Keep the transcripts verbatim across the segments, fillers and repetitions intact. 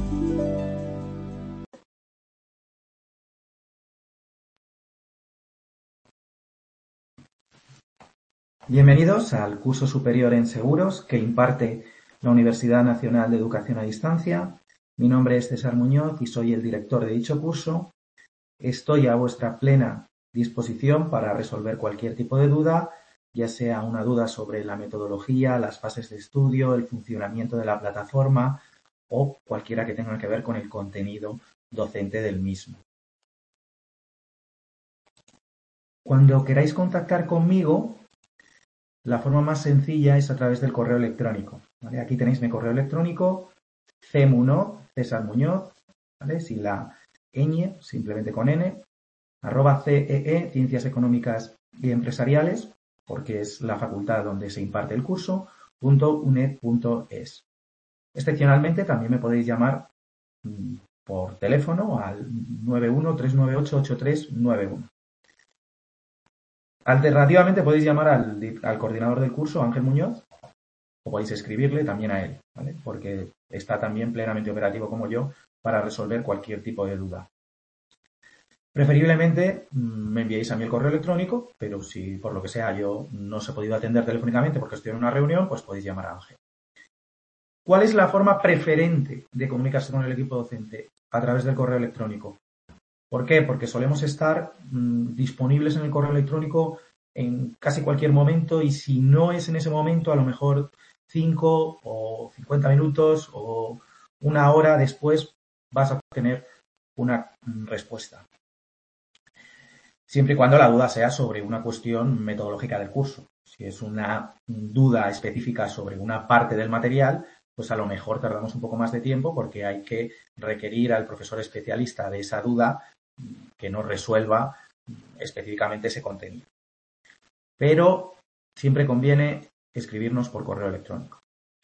Bienvenidos al curso superior en seguros que imparte la Universidad Nacional de Educación a Distancia. Mi nombre es César Muñoz y soy el director de dicho curso. Estoy a vuestra plena disposición para resolver cualquier tipo de duda, ya sea una duda sobre la metodología, las fases de estudio, el funcionamiento de la plataforma o cualquiera que tenga que ver con el contenido docente del mismo. Cuando queráis contactar conmigo, la forma más sencilla es a través del correo electrónico, ¿vale? Aquí tenéis mi correo electrónico, cmunoz, César Muñoz, ¿vale? Sin la ñ, simplemente con n, arroba cee, Ciencias Económicas y Empresariales, porque es la facultad donde se imparte el curso, punto uned punto es. Excepcionalmente también me podéis llamar mmm, por teléfono al nueve uno tres nueve ocho ocho tres nueve uno. Alternativamente podéis llamar al, al coordinador del curso, Ángel Muñoz, o podéis escribirle también a él, ¿vale? Porque está también plenamente operativo como yo para resolver cualquier tipo de duda. Preferiblemente me enviéis a mí el correo electrónico, pero si por lo que sea yo no os he podido atender telefónicamente porque estoy en una reunión, pues podéis llamar a Ángel. ¿Cuál es la forma preferente de comunicarse con el equipo docente? A través del correo electrónico. ¿Por qué? Porque solemos estar mmm, disponibles en el correo electrónico en casi cualquier momento y si no es en ese momento, a lo mejor cinco o cincuenta minutos o una hora después vas a obtener una respuesta. Siempre y cuando la duda sea sobre una cuestión metodológica del curso. Si es una duda específica sobre una parte del material, pues a lo mejor tardamos un poco más de tiempo porque hay que requerir al profesor especialista de esa duda que nos resuelva específicamente ese contenido. Pero siempre conviene escribirnos por correo electrónico.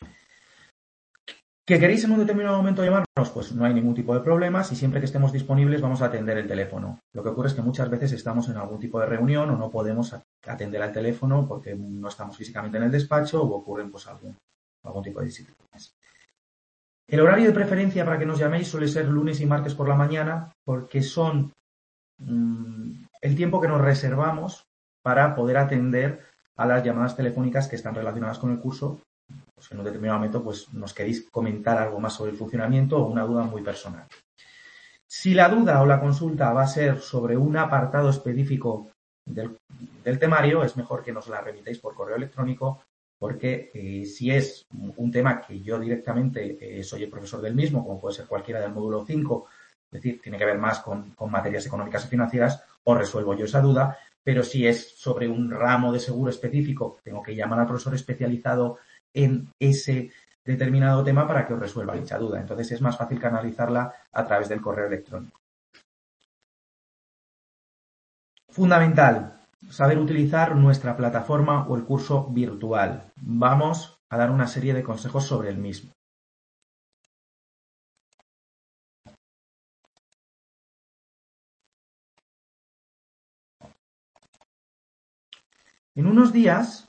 ¿Que queréis en un determinado momento llamarnos? Pues no hay ningún tipo de problemas y siempre que estemos disponibles vamos a atender el teléfono. Lo que ocurre es que muchas veces estamos en algún tipo de reunión o no podemos atender al teléfono porque no estamos físicamente en el despacho o ocurren pues algún, algún tipo de disciplinas. El horario de preferencia para que nos llaméis suele ser lunes y martes por la mañana porque son mmm, el tiempo que nos reservamos para poder atender a las llamadas telefónicas que están relacionadas con el curso. Pues en un determinado momento pues, nos queréis comentar algo más sobre el funcionamiento o una duda muy personal. Si la duda o la consulta va a ser sobre un apartado específico del, del temario, es mejor que nos la remitáis por correo electrónico porque eh, si es un tema que yo directamente eh, soy el profesor del mismo, como puede ser cualquiera del módulo cinco, es decir, tiene que ver más con, con materias económicas y financieras, os resuelvo yo esa duda, pero si es sobre un ramo de seguro específico, tengo que llamar al profesor especializado en ese determinado tema para que os resuelva dicha duda. Entonces es más fácil canalizarla a través del correo electrónico. Fundamental, saber utilizar nuestra plataforma o el curso virtual. Vamos a dar una serie de consejos sobre el mismo. En unos días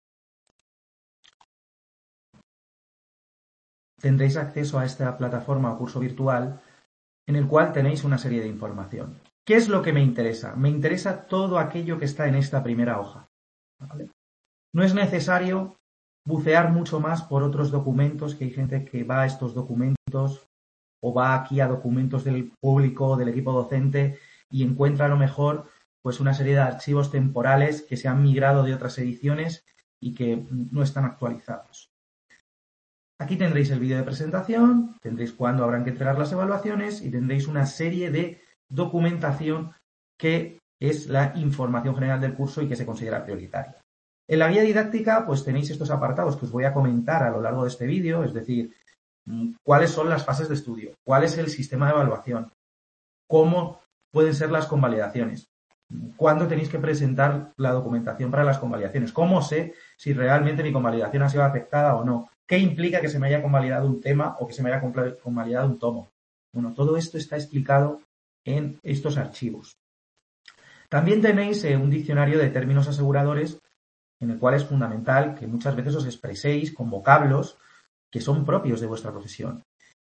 tendréis acceso a esta plataforma o curso virtual en el cual tenéis una serie de información. ¿Qué es lo que me interesa? Me interesa todo aquello que está en esta primera hoja, ¿vale? No es necesario bucear mucho más por otros documentos, que hay gente que va a estos documentos o va aquí a documentos del público, del equipo docente y encuentra a lo mejor pues una serie de archivos temporales que se han migrado de otras ediciones y que no están actualizados. Aquí tendréis el vídeo de presentación, tendréis cuándo habrán que entregar las evaluaciones y tendréis una serie de documentación que es la información general del curso y que se considera prioritaria. En la guía didáctica pues tenéis estos apartados que os voy a comentar a lo largo de este vídeo, es decir, cuáles son las fases de estudio, cuál es el sistema de evaluación, cómo pueden ser las convalidaciones, cuándo tenéis que presentar la documentación para las convalidaciones, cómo sé si realmente mi convalidación ha sido aceptada o no, qué implica que se me haya convalidado un tema o que se me haya convalidado un tomo. Bueno, todo esto está explicado en estos archivos. También tenéis eh, un diccionario de términos aseguradores en el cual es fundamental que muchas veces os expreséis con vocablos que son propios de vuestra profesión.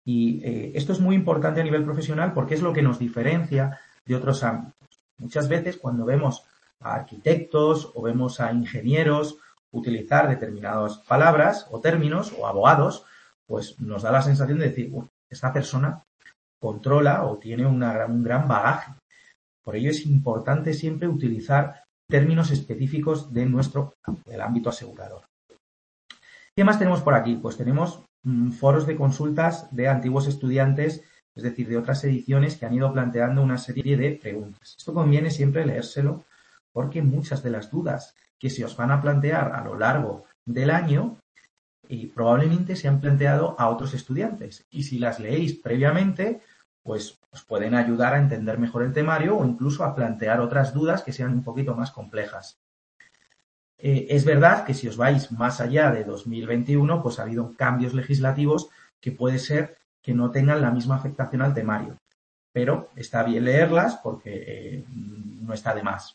Y eh, esto es muy importante a nivel profesional porque es lo que nos diferencia de otros ámbitos. Muchas veces cuando vemos a arquitectos o vemos a ingenieros utilizar determinadas palabras o términos o abogados, pues nos da la sensación de decir, uy, esta persona controla o tiene una, un gran bagaje. Por ello es importante siempre utilizar términos específicos de nuestro del ámbito asegurador. ¿Qué más tenemos por aquí? Pues tenemos mmm, foros de consultas de antiguos estudiantes, es decir, de otras ediciones que han ido planteando una serie de preguntas. Esto conviene siempre leérselo porque muchas de las dudas que se os van a plantear a lo largo del año y probablemente se han planteado a otros estudiantes. Y si las leéis previamente, pues os pueden ayudar a entender mejor el temario o incluso a plantear otras dudas que sean un poquito más complejas. Eh, es verdad que si os vais más allá de dos mil veintiuno, pues ha habido cambios legislativos que puede ser que no tengan la misma afectación al temario. Pero está bien leerlas porque eh, no está de más.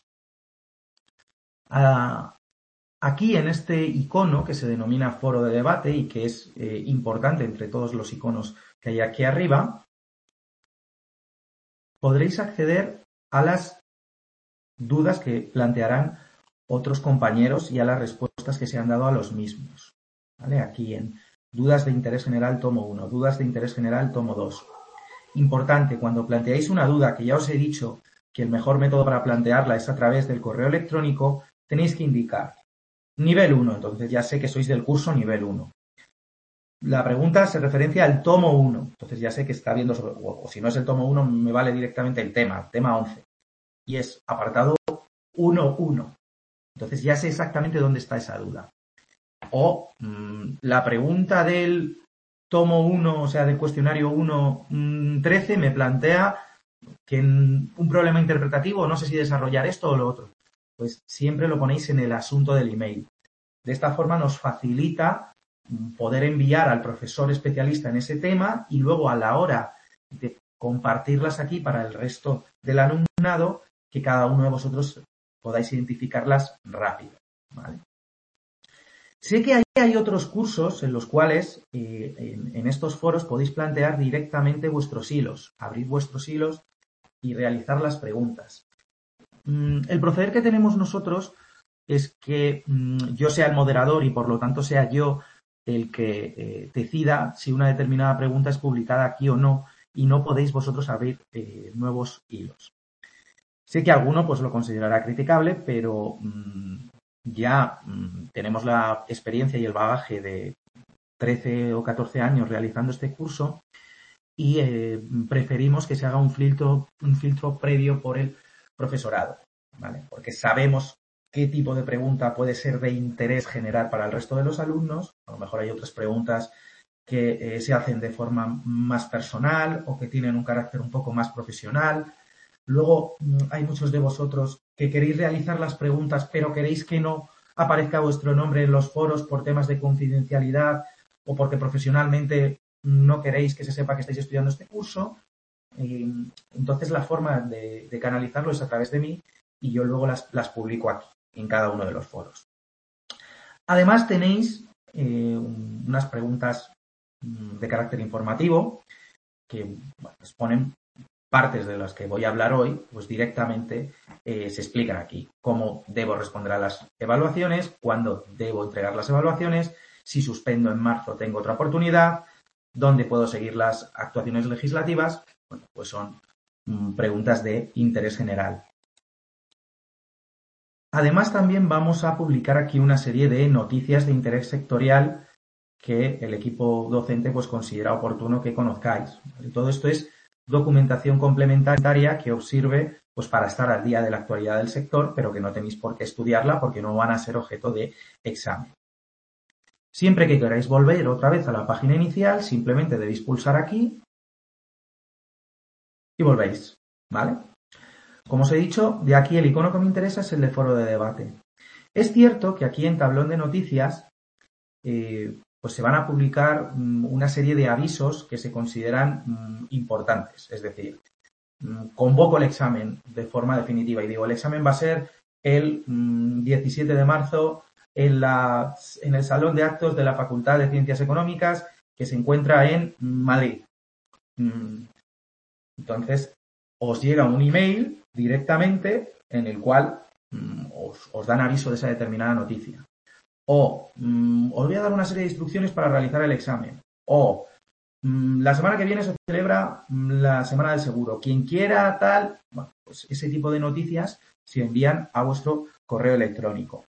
Ah, aquí en este icono que se denomina foro de debate y que es eh, importante entre todos los iconos que hay aquí arriba, podréis acceder a las dudas que plantearán otros compañeros y a las respuestas que se han dado a los mismos. ¿Vale? Aquí en dudas de interés general tomo uno, dudas de interés general tomo dos. Importante, cuando planteáis una duda, que ya os he dicho que el mejor método para plantearla es a través del correo electrónico, tenéis que indicar nivel uno, entonces ya sé que sois del curso nivel uno. La pregunta se referencia al tomo uno, entonces ya sé que está viendo sobre, o, o si no es el tomo uno, me vale directamente el tema, tema once. Y es apartado uno uno. Entonces ya sé exactamente dónde está esa duda. O mmm, la pregunta del tomo uno, o sea, del cuestionario uno trece, me plantea que en un problema interpretativo, no sé si desarrollar esto o lo otro. Pues siempre lo ponéis en el asunto del email. De esta forma nos facilita poder enviar al profesor especialista en ese tema y luego a la hora de compartirlas aquí para el resto del alumnado, que cada uno de vosotros podáis identificarlas rápido. ¿Vale? Sé que ahí hay otros cursos en los cuales eh, en, en estos foros podéis plantear directamente vuestros hilos, abrir vuestros hilos y realizar las preguntas. Mm, el proceder que tenemos nosotros es que mm, yo sea el moderador y por lo tanto sea yo el que eh, decida si una determinada pregunta es publicada aquí o no y no podéis vosotros abrir eh, nuevos hilos. Sé que alguno pues lo considerará criticable, pero mmm, ya mmm, tenemos la experiencia y el bagaje de trece o catorce años realizando este curso y eh, preferimos que se haga un filtro, un filtro previo por el profesorado, ¿vale? Porque sabemos qué tipo de pregunta puede ser de interés general para el resto de los alumnos. A lo mejor hay otras preguntas que eh, se hacen de forma más personal o que tienen un carácter un poco más profesional. Luego hay muchos de vosotros que queréis realizar las preguntas, pero queréis que no aparezca vuestro nombre en los foros por temas de confidencialidad o porque profesionalmente no queréis que se sepa que estáis estudiando este curso. Entonces la forma de, de canalizarlo es a través de mí y yo luego las, las publico aquí, en cada uno de los foros. Además tenéis eh, unas preguntas de carácter informativo que bueno, pues ponen partes de las que voy a hablar hoy, pues directamente eh, se explican aquí. Cómo debo responder a las evaluaciones, cuándo debo entregar las evaluaciones, si suspendo en marzo tengo otra oportunidad, dónde puedo seguir las actuaciones legislativas. Bueno, pues son mm, preguntas de interés general. Además, también vamos a publicar aquí una serie de noticias de interés sectorial que el equipo docente pues considera oportuno que conozcáis. ¿Vale? Todo esto es documentación complementaria que os sirve pues para estar al día de la actualidad del sector, pero que no tenéis por qué estudiarla porque no van a ser objeto de examen. Siempre que queráis volver otra vez a la página inicial, simplemente debéis pulsar aquí y volvéis, ¿vale? Como os he dicho, de aquí el icono que me interesa es el de foro de debate. Es cierto que aquí en tablón de noticias eh, pues se van a publicar um, una serie de avisos que se consideran um, importantes. Es decir, um, convoco el examen de forma definitiva y digo, el examen va a ser el um, diecisiete de marzo en, la, en el Salón de Actos de la Facultad de Ciencias Económicas que se encuentra en Madrid. Entonces, os llega un email directamente en el cual mmm, os, os dan aviso de esa determinada noticia. O mmm, os voy a dar una serie de instrucciones para realizar el examen. O mmm, la semana que viene se celebra la semana del seguro. Quien quiera tal, bueno, pues ese tipo de noticias se envían a vuestro correo electrónico.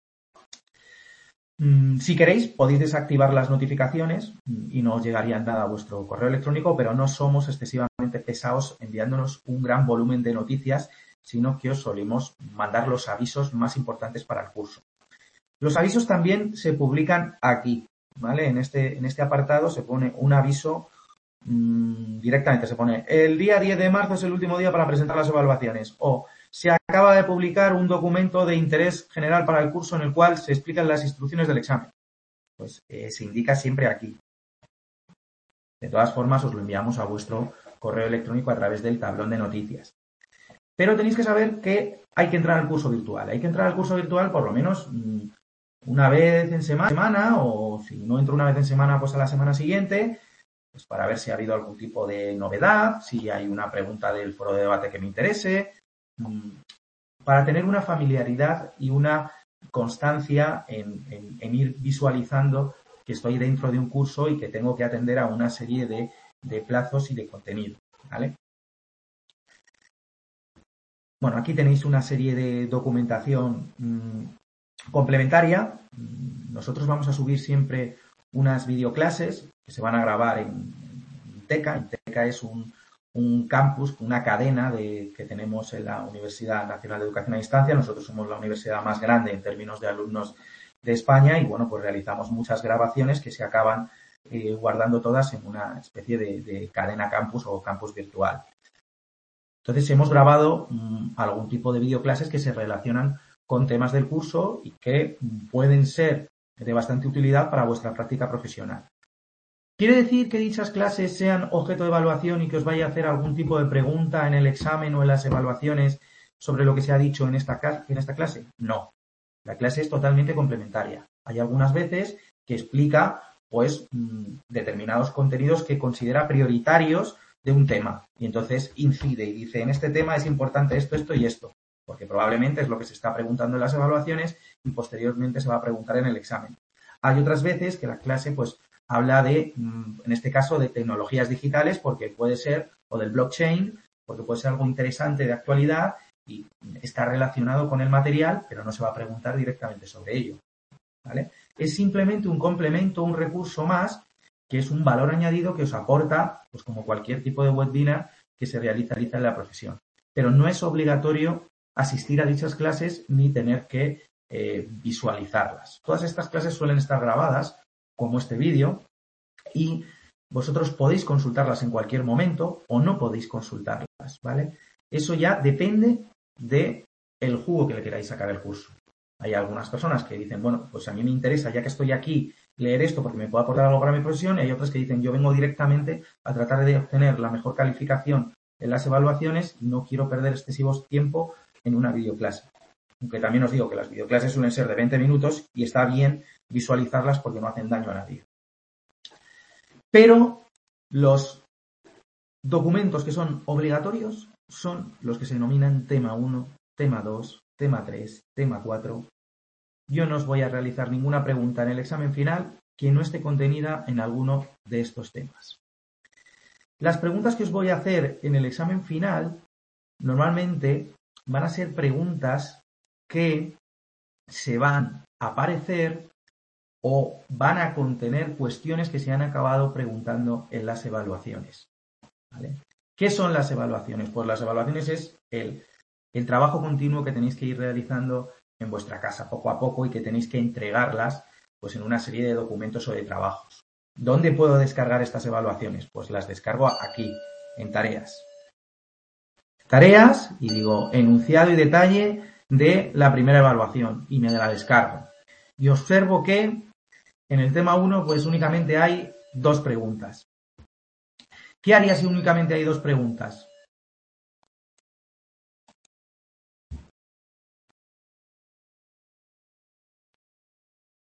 Si queréis, podéis desactivar las notificaciones y no os llegaría nada a vuestro correo electrónico, pero no somos excesivamente pesados enviándonos un gran volumen de noticias, sino que os solemos mandar los avisos más importantes para el curso. Los avisos también se publican aquí, ¿vale? En este, en este apartado se pone un aviso mmm, directamente, se pone el día diez de marzo es el último día para presentar las evaluaciones, o se acaba de publicar un documento de interés general para el curso en el cual se explican las instrucciones del examen. Pues eh, se indica siempre aquí. De todas formas, os lo enviamos a vuestro correo electrónico a través del tablón de noticias. Pero tenéis que saber que hay que entrar al curso virtual. Hay que entrar al curso virtual por lo menos mmm, una vez en semana, o si no entro una vez en semana, pues a la semana siguiente, pues para ver si ha habido algún tipo de novedad, si hay una pregunta del foro de debate que me interese, para tener una familiaridad y una constancia en, en, en ir visualizando que estoy dentro de un curso y que tengo que atender a una serie de, de plazos y de contenido, ¿vale? Bueno, aquí tenéis una serie de documentación mmm, complementaria. Nosotros vamos a subir siempre unas videoclases que se van a grabar en, en Teca. En Teca es un un campus, una cadena de, que tenemos en la Universidad Nacional de Educación a Distancia. Nosotros somos la universidad más grande en términos de alumnos de España y, bueno, pues realizamos muchas grabaciones que se acaban eh, guardando todas en una especie de, de cadena campus o campus virtual. Entonces, hemos grabado mmm, algún tipo de videoclases que se relacionan con temas del curso y que mmm, pueden ser de bastante utilidad para vuestra práctica profesional. ¿Quiere decir que dichas clases sean objeto de evaluación y que os vaya a hacer algún tipo de pregunta en el examen o en las evaluaciones sobre lo que se ha dicho en esta, en esta clase? No. La clase es totalmente complementaria. Hay algunas veces que explica, pues, mmm, determinados contenidos que considera prioritarios de un tema. Y entonces incide y dice, en este tema es importante esto, esto y esto. Porque probablemente es lo que se está preguntando en las evaluaciones y posteriormente se va a preguntar en el examen. Hay otras veces que la clase, pues, habla de, en este caso, de tecnologías digitales, porque puede ser, o del blockchain, porque puede ser algo interesante de actualidad y está relacionado con el material, pero no se va a preguntar directamente sobre ello, ¿vale? Es simplemente un complemento, un recurso más, que es un valor añadido que os aporta, pues como cualquier tipo de webinar que se realiza en la profesión. Pero no es obligatorio asistir a dichas clases ni tener que eh, visualizarlas. Todas estas clases suelen estar grabadas, como este vídeo, y vosotros podéis consultarlas en cualquier momento o no podéis consultarlas, ¿vale? Eso ya depende de el jugo que le queráis sacar al curso. Hay algunas personas que dicen, bueno, pues a mí me interesa, ya que estoy aquí, leer esto porque me puede aportar algo para mi profesión, y hay otras que dicen, yo vengo directamente a tratar de obtener la mejor calificación en las evaluaciones y no quiero perder excesivo tiempo en una videoclase. Aunque también os digo que las videoclases suelen ser de veinte minutos y está bien visualizarlas porque no hacen daño a nadie. Pero los documentos que son obligatorios son los que se denominan tema uno, tema dos, tema tres, tema cuatro. Yo no os voy a realizar ninguna pregunta en el examen final que no esté contenida en alguno de estos temas. Las preguntas que os voy a hacer en el examen final normalmente van a ser preguntas que se van a aparecer o van a contener cuestiones que se han acabado preguntando en las evaluaciones, ¿vale? ¿Qué son las evaluaciones? Pues las evaluaciones es el, el trabajo continuo que tenéis que ir realizando en vuestra casa poco a poco y que tenéis que entregarlas pues en una serie de documentos o de trabajos. ¿Dónde puedo descargar estas evaluaciones? Pues las descargo aquí, en tareas. Tareas, y digo enunciado y detalle de la primera evaluación y me la descargo. Y observo que en el tema uno pues únicamente hay dos preguntas. ¿Qué haría si únicamente hay dos preguntas?